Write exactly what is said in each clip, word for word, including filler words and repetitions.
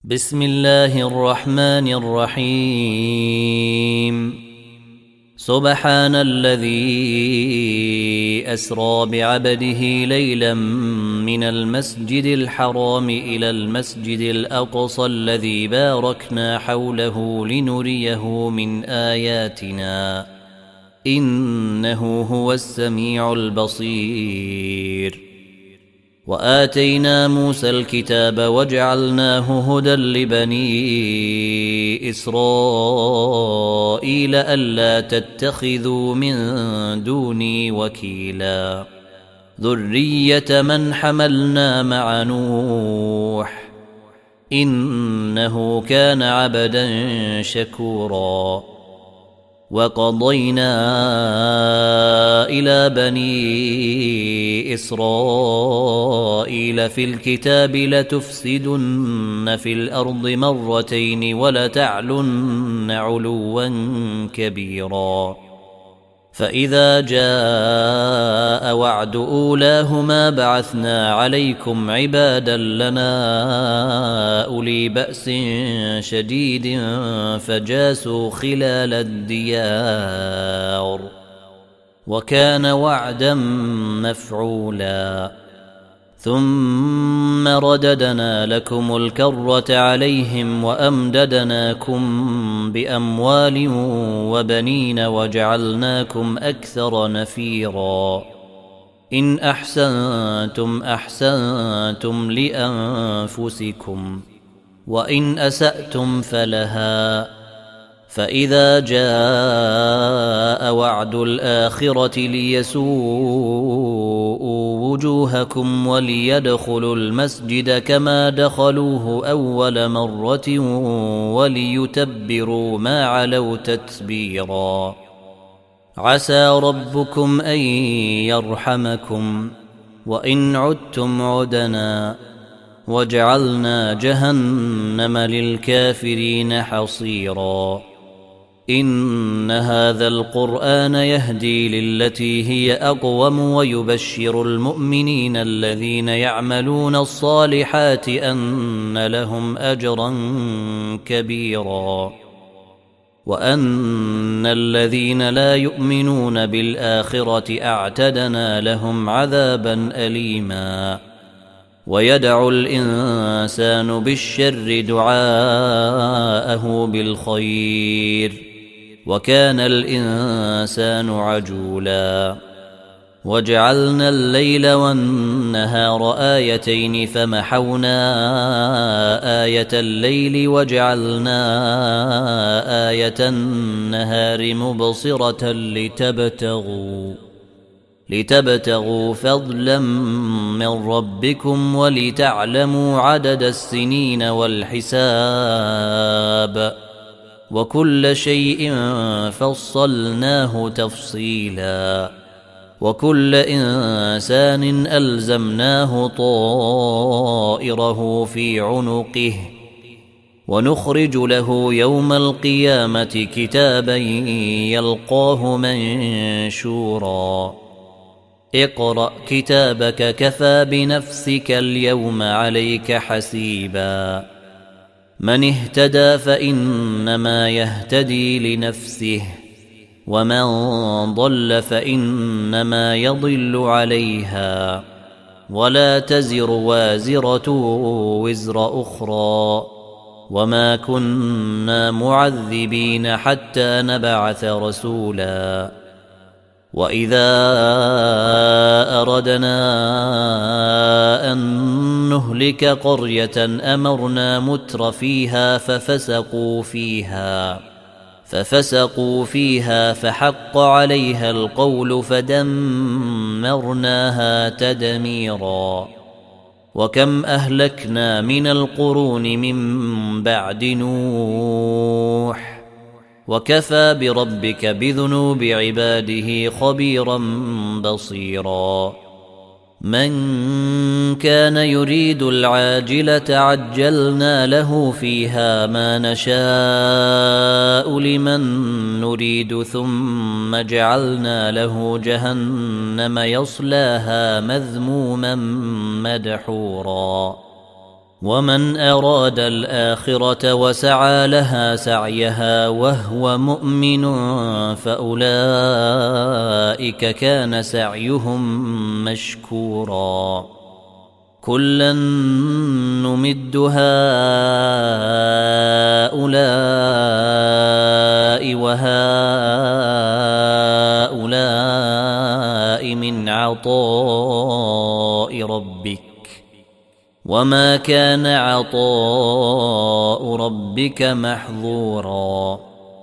بسم الله الرحمن الرحيم سبحان الذي أسرى بعبده ليلا من المسجد الحرام إلى المسجد الأقصى الذي باركنا حوله لنريه من آياتنا إنه هو السميع البصير. وآتينا موسى الكتاب وجعلناه هدى لبني إسرائيل ألا تتخذوا من دوني وكيلا ذرية من حملنا مع نوح إنه كان عبدا شكورا. وقضينا إلى بني إسرائيل في الكتاب لتفسدن في الأرض مرتين ولتعلن علوا كبيرا. فإذا جاء وعد أولاهما بعثنا عليكم عبادا لنا أولي بأس شديد فجاسوا خلال الديار وكان وعدا مفعولا. ثم رددنا لكم الكرة عليهم وأمددناكم بأموال وبنين وجعلناكم أكثر نفيرا. إن أحسنتم أحسنتم لأنفسكم وإن أسأتم فلها. فإذا جاء وعد الآخرة ليسوءوا وجوهكم وليدخلوا المسجد كما دخلوه أول مرة وليتبروا ما علوا تتبيرا. عسى ربكم أن يرحمكم وإن عدتم عدنا وجعلنا جهنم للكافرين حصيرا. إن هذا القرآن يهدي للتي هي أقوم ويبشر المؤمنين الذين يعملون الصالحات أن لهم أجرا كبيرا وأن الذين لا يؤمنون بالآخرة أعتدنا لهم عذابا أليما. ويدعو الإنسان بالشر دعاءه بالخير وكان الإنسان عجولا. وجعلنا الليل والنهار آيتين فمحونا آية الليل وجعلنا آية النهار مبصرة لتبتغوا لتبتغوا فضلا من ربكم ولتعلموا عدد السنين والحساب وكل شيء فصلناه تفصيلا. وكل إنسان ألزمناه طائره في عنقه ونخرج له يوم القيامة كتابا يلقاه منشورا. اقرأ كتابك كفى بنفسك اليوم عليك حسيبا. من اهتدى فإنما يهتدي لنفسه ومن ضل فإنما يضل عليها ولا تزر وازرة وزر أخرى وما كنا معذبين حتى نبعث رسولا. وإذا أردنا أن نهلك قرية أمرنا متر فيها ففسقوا فيها ففسقوا فيها فحق عليها القول فدمرناها تدميرا. وكم أهلكنا من القرون من بعد نوح وكفى بربك بذنوب عباده خبيرا بصيرا. من كان يريد العاجلة عجلنا له فيها ما نشاء لمن نريد ثم جعلنا له جهنم يصلاها مذموما مدحورا. ومن أراد الآخرة وسعى لها سعيها وهو مؤمن فأولئك كان سعيهم مشكورا كلا نمد هؤلاء وهؤلاء من عطاء ربك وما كان عطاء ربك محظورا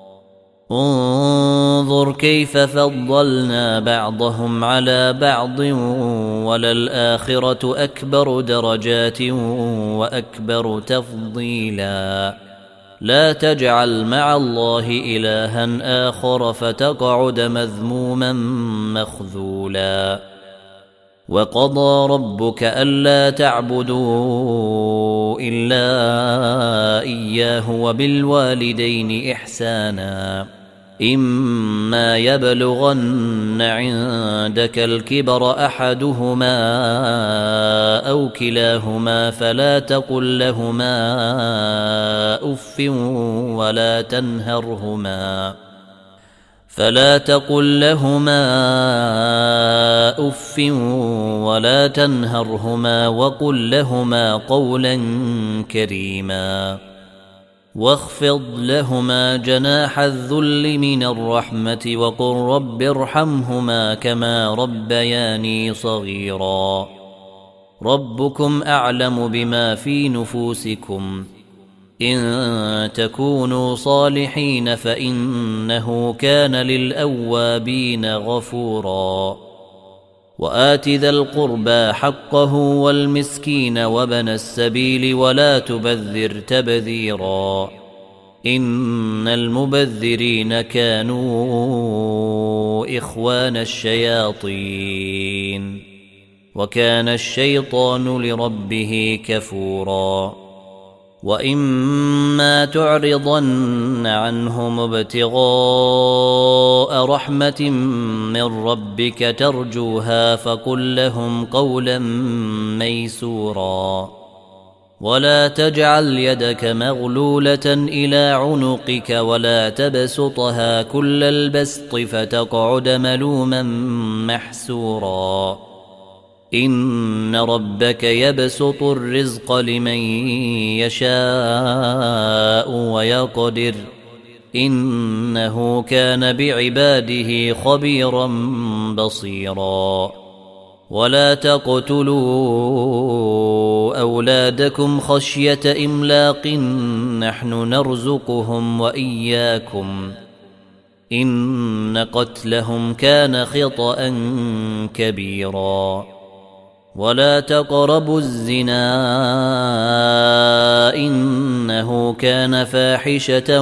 انظر كيف فضلنا بعضهم على بعض وللآخرة أكبر درجات وأكبر تفضيلا لا تجعل مع الله إلها آخر فتقعد مذموما مخذولا وقضى ربك ألا تعبدوا إلا إياه وبالوالدين إحسانا إما يبلغن عندك الكبر أحدهما أو كلاهما فلا تقل لهما أف ولا تنهرهما فلا تقل لهما أف ولا تنهرهما وقل لهما قولا كريما واخفض لهما جناح الذل من الرحمة وقل رب ارحمهما كما ربياني صغيرا ربكم أعلم بما في نفوسكم إن تكونوا صالحين فإنه كان للأوابين غفورا وآت ذا القربى حقه والمسكين وابن السبيل ولا تبذر تبذيرا إن المبذرين كانوا إخوان الشياطين وكان الشيطان لربه كفورا وإما تعرضن عنهم ابتغاء رحمة من ربك ترجوها فقل لهم قولا ميسورا ولا تجعل يدك مغلولة إلى عنقك ولا تبسطها كل البسط فتقعد ملوما محسورا إن ربك يبسط الرزق لمن يشاء ويقدر إنه كان بعباده خبيرا بصيرا ولا تقتلوا أولادكم خشية إملاق نحن نرزقهم وإياكم إن قتلهم كان خطأ كبيرا ولا تقربوا الزنا إنه كان فاحشة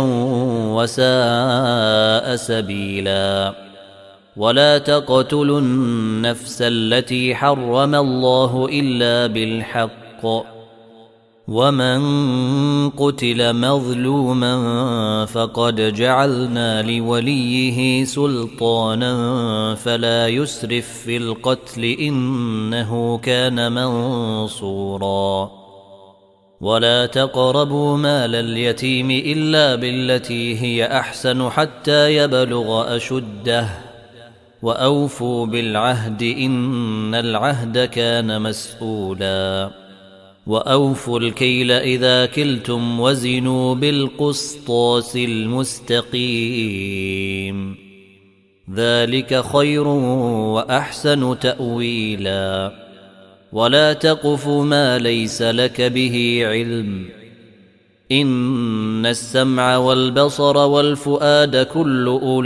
وساء سبيلا ولا تقتلوا النفس التي حرم الله إلا بالحق ومن قتل مظلوما فقد جعلنا لوليه سلطانا فلا يسرف في القتل إنه كان منصورا ولا تقربوا مال اليتيم إلا بالتي هي أحسن حتى يبلغ أشده وأوفوا بالعهد إن العهد كان مسؤولا وأوفوا الكيل إذا كلتم وزنوا بالقسطاس المستقيم ذلك خير وأحسن تأويلا ولا تقف ما ليس لك به علم إن السمع والبصر والفؤاد كل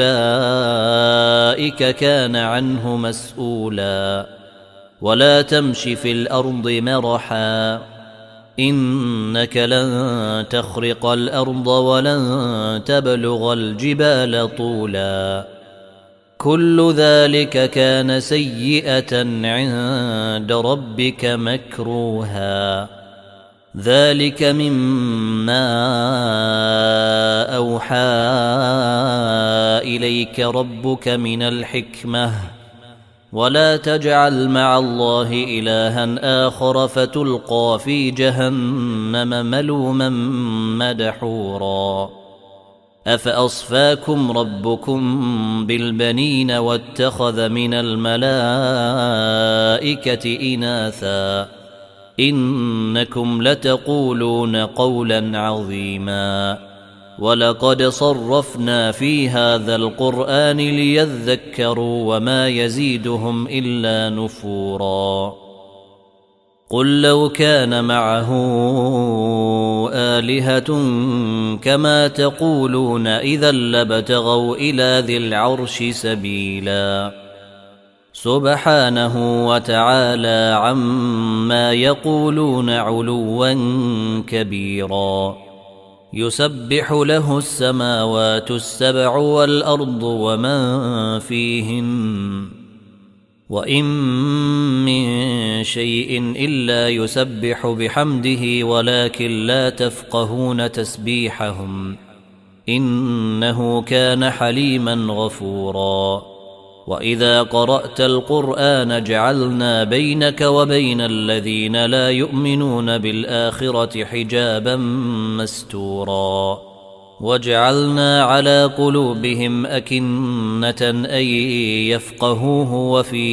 أولئك كان عنه مسؤولا ولا تمش في الأرض مرحا إنك لن تخرق الأرض ولن تبلغ الجبال طولا كل ذلك كان سيئة عند ربك مكروها ذلك مما أوحى إليك ربك من الحكمة ولا تجعل مع الله إلها آخر فتلقى في جهنم ملوما مدحورا أفأصفاكم ربكم بالبنين واتخذ من الملائكة إناثا إنكم لتقولون قولا عظيما ولقد صرفنا في هذا القرآن ليذكروا وما يزيدهم إلا نفورا قل لو كان معه آلهة كما تقولون إذا لابتغوا إلى ذي العرش سبيلا سبحانه وتعالى عما يقولون علوا كبيرا يسبح له السماوات السبع والأرض ومن فيهن وإن من شيء إلا يسبح بحمده ولكن لا تفقهون تسبيحهم إنه كان حليما غفورا وإذا قرأت القرآن جعلنا بينك وبين الذين لا يؤمنون بالآخرة حجابا مستورا وجعلنا على قلوبهم أكنة أن يفقهوه وفي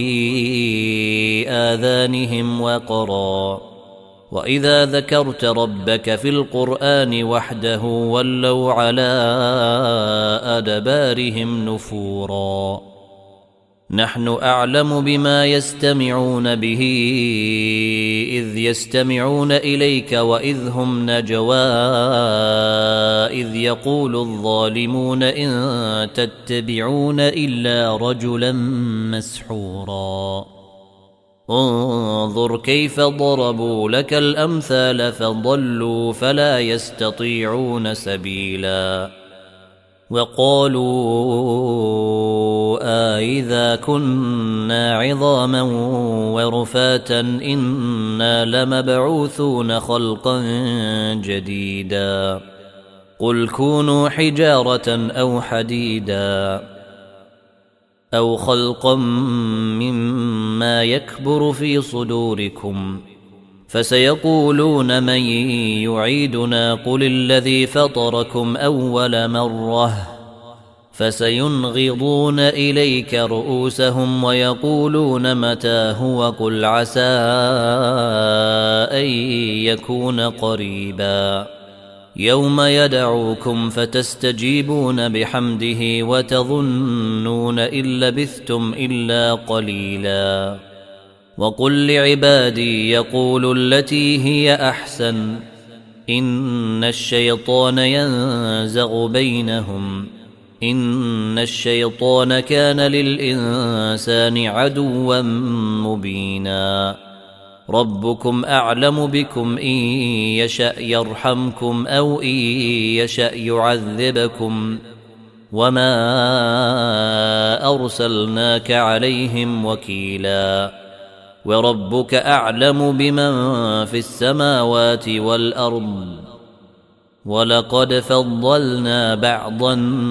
آذانهم وقرا وإذا ذكرت ربك في القرآن وحده ولوا على أدبارهم نفورا نحن أعلم بما يستمعون به إذ يستمعون إليك وإذ هم نجوى إذ يقول الظالمون إن تتبعون إلا رجلا مسحورا انظر كيف ضربوا لك الأمثال فضلوا فلا يستطيعون سبيلا وقالوا أإذا كنا عظاما ورفاتا إنا لمبعوثون خلقا جديدا قل كونوا حجارة أو حديدا أو خلقا مما يكبر في صدوركم فسيقولون من يعيدنا قل الذي فطركم أول مرة فسينغضون إليك رؤوسهم ويقولون متى هو قل عسى أن يكون قريبا يوم يدعوكم فتستجيبون بحمده وتظنون إن لبثتم إلا قليلا وقل لعبادي يقولوا التي هي أحسن إن الشيطان ينزغ بينهم إن الشيطان كان للإنسان عدوا مبينا ربكم أعلم بكم إن يشأ يرحمكم أو إن يشأ يعذبكم وما أرسلناك عليهم وكيلا وربك أعلم بمن في السماوات والأرض ولقد فضلنا بعض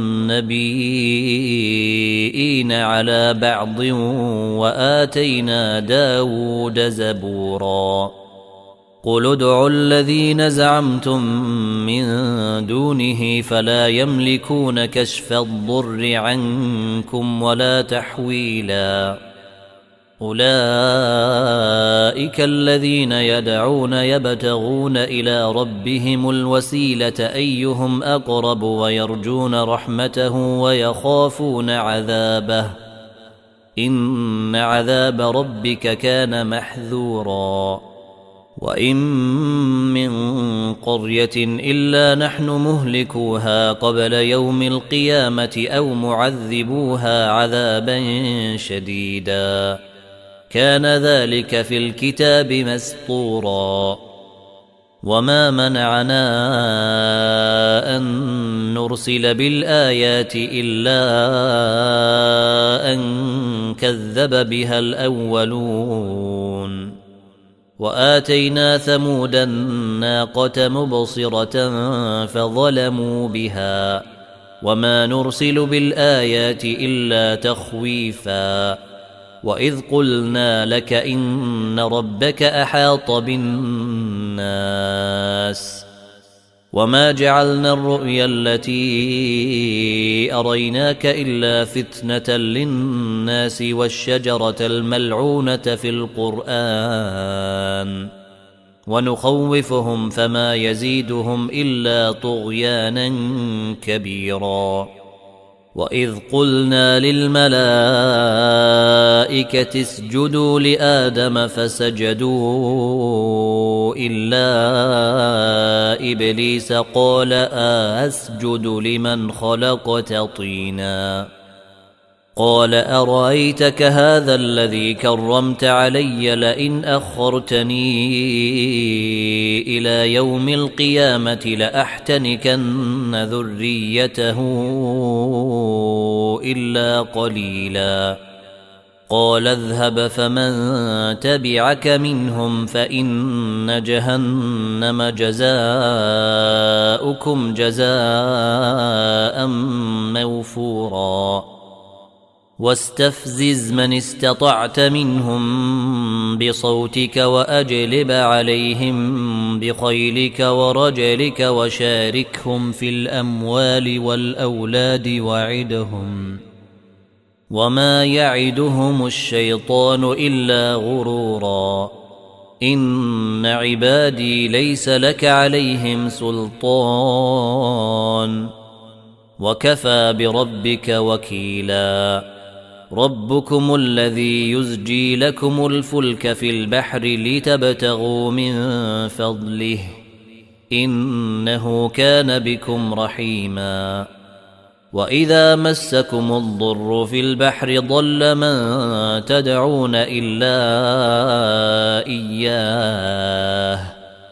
النبيين على بعض وآتينا داود زبورا قل ادعوا الذين زعمتم من دونه فلا يملكون كشف الضر عنكم ولا تحويلا أولئك الذين يدعون يبتغون إلى ربهم الوسيلة أيهم أقرب ويرجون رحمته ويخافون عذابه إن عذاب ربك كان محذورا وإن من قرية إلا نحن مهلكوها قبل يوم القيامة أو معذبوها عذابا شديدا كان ذلك في الكتاب مسطورا وما منعنا أن نرسل بالآيات إلا أن كذب بها الأولون وآتينا ثمود الناقة مبصرة فظلموا بها وما نرسل بالآيات إلا تخويفا وإذ قلنا لك إن ربك أحاط بالناس وما جعلنا الرؤيا التي أريناك إلا فتنة للناس والشجرة الملعونة في القرآن ونخوفهم فما يزيدهم إلا طغيانا كبيرا. وإذ قلنا للملائكة اسجدوا لآدم فسجدوا إلا إبليس قال أسجد لمن خلقت طينا قال أرأيتك هذا الذي كرمت علي لئن أخرتني إلى يوم القيامة لأحتنكن ذريته إلا قليلا قال اذهب فمن تبعك منهم فإن جهنم جزاؤكم جزاء موفورا واستفزز من استطعت منهم بصوتك وأجلب عليهم بخيلك ورجلك وشاركهم في الأموال والأولاد وعدهم وما يعدهم الشيطان إلا غرورا إن عبادي ليس لك عليهم سلطان وكفى بربك وكيلا. ربكم الذي يزجي لكم الفلك في البحر لتبتغوا من فضله إنه كان بكم رحيما. وإذا مسكم الضر في البحر ضل من تدعون إلا إياه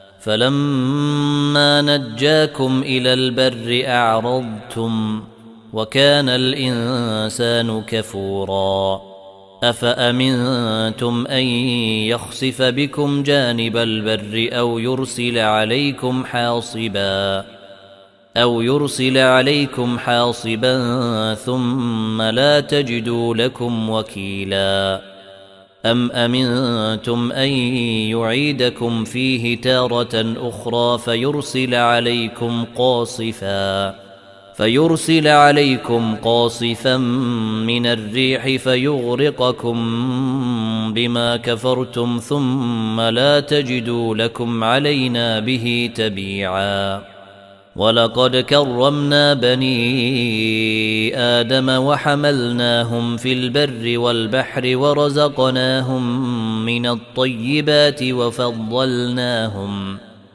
فلما نجاكم إلى البر أعرضتم وكان الإنسان كفورا. أفأمنتم أن يخسف بكم جانب البر أو يرسل عليكم حاصبا أو يرسل عليكم حاصبا ثم لا تجدوا لكم وكيلا. أم أمنتم أن يعيدكم فيه تارة أخرى فيرسل عليكم قاصفا فيرسل عليكم قاصفا من الريح فيغرقكم بما كفرتم ثم لا تجدوا لكم علينا به تبيعا. ولقد كرمنا بني آدم وحملناهم في البر والبحر ورزقناهم من الطيبات وفضلناهم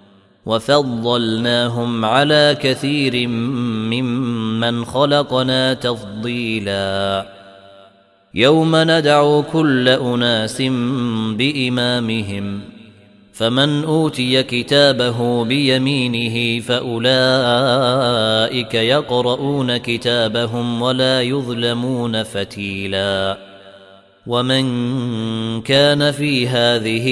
وفضلناهم على كثير ممن خلقنا تفضيلا. يوم ندعو كل أناس بإمامهم فمن أوتي كتابه بيمينه فأولئك يقرؤون كتابهم ولا يظلمون فتيلا. ومن كان في هذه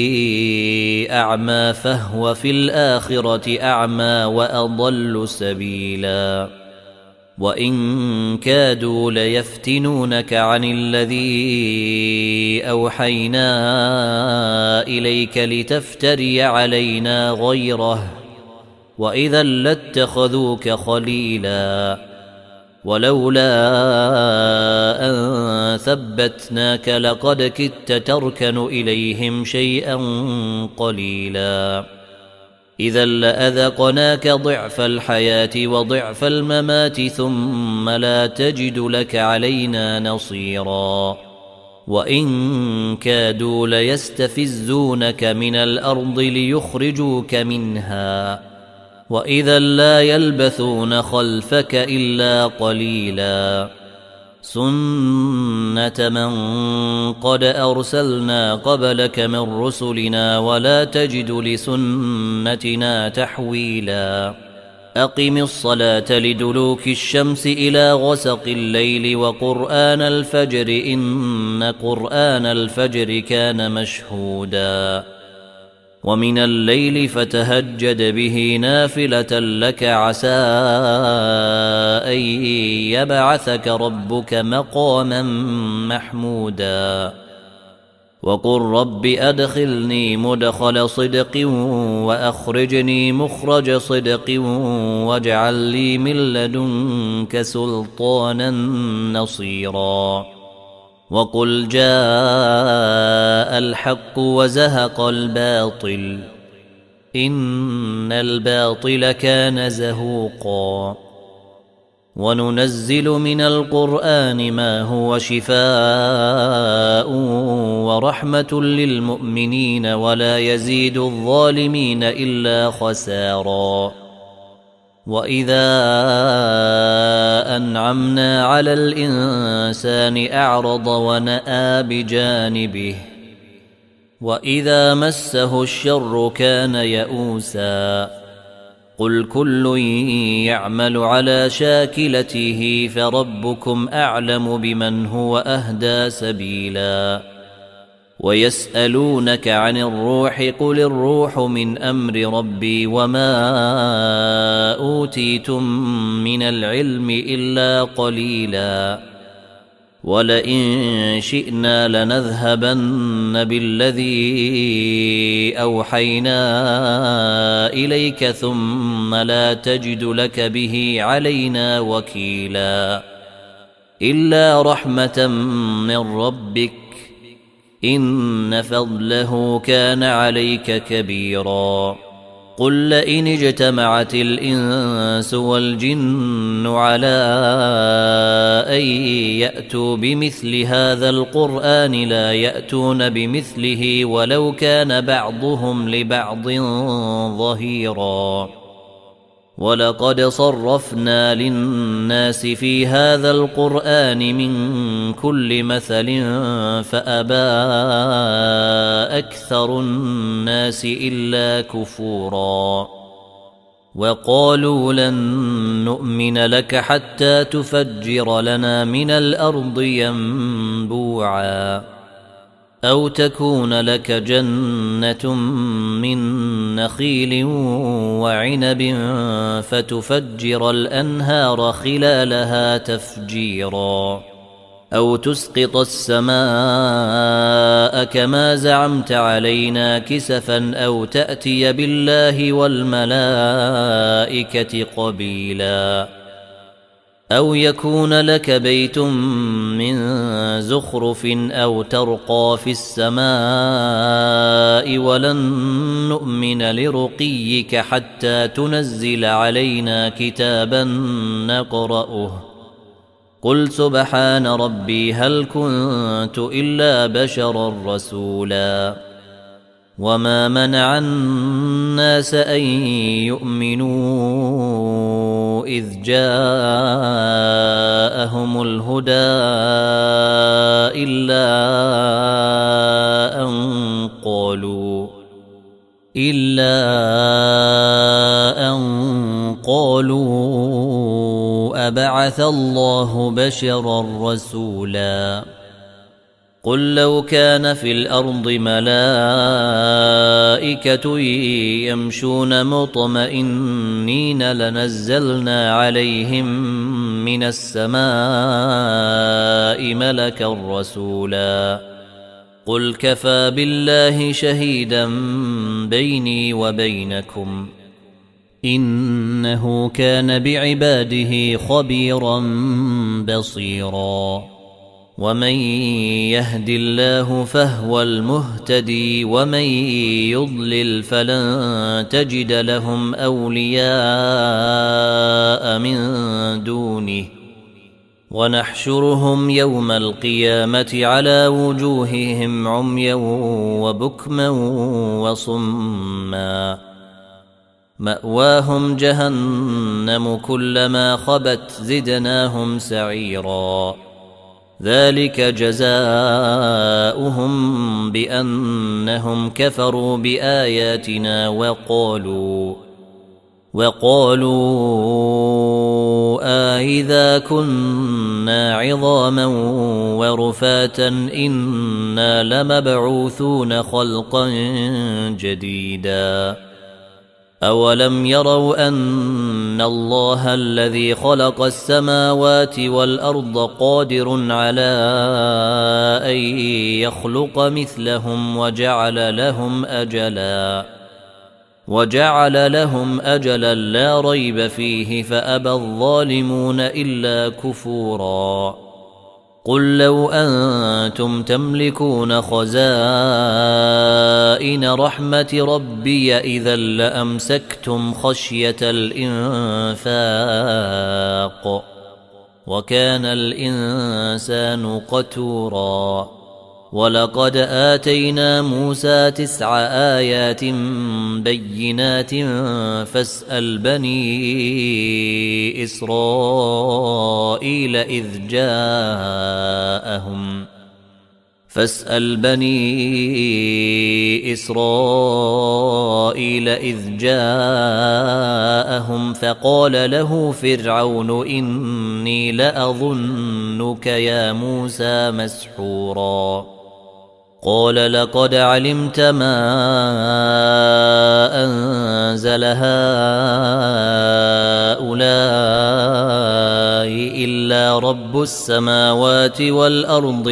أعمى فهو في الآخرة أعمى وأضل سبيلا. وإن كادوا ليفتنونك عن الذي أوحينا إليك لتفتري علينا غيره وإذا لاتخذوك خليلا. ولولا أن ثبتناك لقد كدت تركن إليهم شيئا قليلا. إذا لأذقناك ضعف الحياة وضعف الممات ثم لا تجد لك علينا نصيرا. وإن كادوا ليستفزونك من الأرض ليخرجوك منها وإذا لا يلبثون خلفك إلا قليلا. سنة من قد أرسلنا قبلك من رسلنا ولا تجد لسنتنا تحويلا. أقم الصلاة لدلوك الشمس إلى غسق الليل وقرآن الفجر إن قرآن الفجر كان مشهودا. ومن الليل فتهجد به نافلة لك عسى أن يبعثك ربك مقاما محمودا وقل رب أدخلني مدخل صدق وأخرجني مخرج صدق واجعل لي من لدنك سلطانا نصيرا وقل جاء الحق وزهق الباطل إن الباطل كان زهوقا وننزل من القرآن ما هو شفاء ورحمة للمؤمنين ولا يزيد الظالمين إلا خسارا وإذا أنعمنا على الإنسان أعرض ونأى بجانبه وإذا مسه الشر كان يئوسا قل كل يعمل على شاكلته فربكم أعلم بمن هو أهدى سبيلا ويسألونك عن الروح قل الروح من أمر ربي وما أوتيتم من العلم إلا قليلا ولئن شئنا لنذهبن بالذي أوحينا إليك ثم لا تجد لك به علينا وكيلا إلا رحمة من ربك إن فضله كان عليك كبيرا قل لئن اجتمعت الإنس والجن على أن يأتوا بمثل هذا القرآن لا يأتون بمثله ولو كان بعضهم لبعض ظهيرا ولقد صرفنا للناس في هذا القرآن من كل مثل فأبى أكثر الناس إلا كفورا وقالوا لن نؤمن لك حتى تفجر لنا من الأرض ينبوعا أو تكون لك جنة من نخيل وعنب فتفجر الأنهار خلالها تفجيرا أو تسقط السماء كما زعمت علينا كسفا أو تأتي بالله والملائكة قبيلا أو يكون لك بيت من زخرف أو ترقى في السماء ولن نؤمن لرقيك حتى تنزل علينا كتابا نقرأه قل سبحان ربي هل كنت إلا بشرا رسولا وما منع الناس أن يؤمنوا إذ جاءهم الهدى إلا أن قالوا إلا أن قالوا أبعث الله بشرا رسولا قل لو كان في الأرض ملائكة يمشون مطمئنين لنزلنا عليهم من السماء ملكا رسولا قل كفى بالله شهيدا بيني وبينكم إنه كان بعباده خبيرا بصيرا ومن يهد الله فهو المهتدي ومن يضلل فلن تجد لهم أولياء من دونه ونحشرهم يوم القيامة على وجوههم عميا وبكما وصما مأواهم جهنم كلما خبت زدناهم سعيرا ذلك جزاؤهم بأنهم كفروا بآياتنا وقالوا وقالوا أإذا كنا عظاما ورفاتا إنا لمبعوثون خلقا جديدا أولم يروا أن الله الذي خلق السماوات والأرض قادر على أن يخلق مثلهم وجعل لهم أجلا وجعل لهم أجلا لا ريب فيه فأبى الظالمون إلا كفورا قل لو أنتم تملكون خزائن رحمة ربي إذا لأمسكتم خشية الإنفاق وكان الإنسان قتورا ولقد آتينا موسى تسع آيات بينات فاسأل بني إسرائيل إذ جاءهم فاسأل بني إسرائيل إذ جاءهم فقال له فرعون إني لأظنك يا موسى مسحورا قال لقد علمت ما أنزل هؤلاء إلا رب السماوات والأرض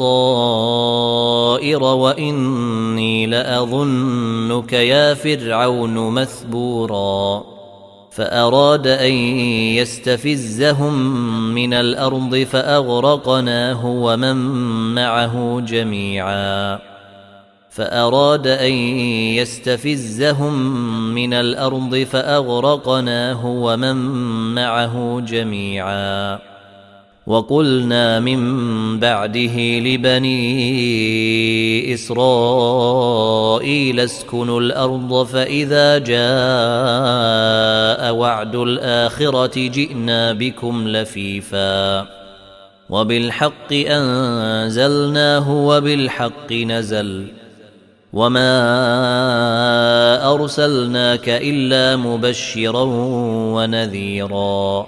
بصائر وإني لأظنك يا فرعون مثبورا فأراد أن يستفزهم من الأرض فأغرقناه ومن معه جميعا فأراد أن يستفزهم من الأرض فأغرقناه ومن معه جميعا وقلنا من بعده لبني إسرائيل اسكنوا الأرض فإذا جاء وعد الآخرة جئنا بكم لفيفا وبالحق أنزلناه وبالحق نزل وما أرسلناك إلا مبشرا ونذيرا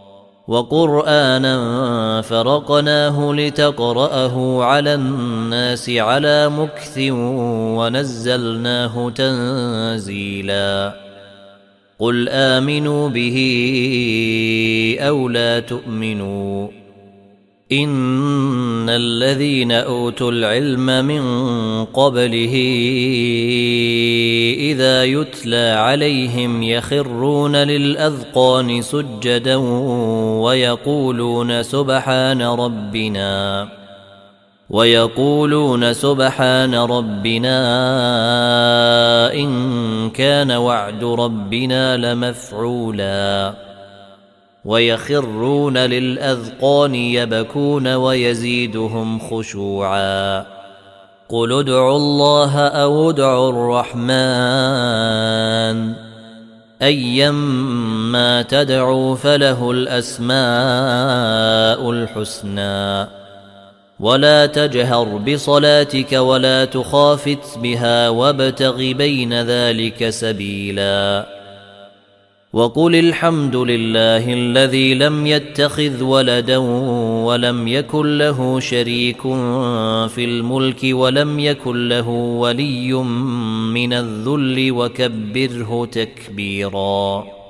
وقرآنا فرقناه لتقرأه على الناس على مكث ونزلناه تنزيلا قل آمنوا به أو لا تؤمنوا إن الذين أوتوا العلم من قبله إذا يتلى عليهم يخرون للأذقان سجدا ويقولون سبحان ربنا ويقولون سبحان ربنا إن كان وعد ربنا لمفعولا ويخرون للأذقان يبكون ويزيدهم خشوعا قل ادعوا الله أو ادعوا الرحمن أيما تدعوا فله الأسماء الحسنى ولا تجهر بصلاتك ولا تخافت بها وابتغ بين ذلك سبيلا وقل الحمد لله الذي لم يتخذ ولدا ولم يكن له شريك في الملك ولم يكن له ولي من الذل وكبره تكبيرا.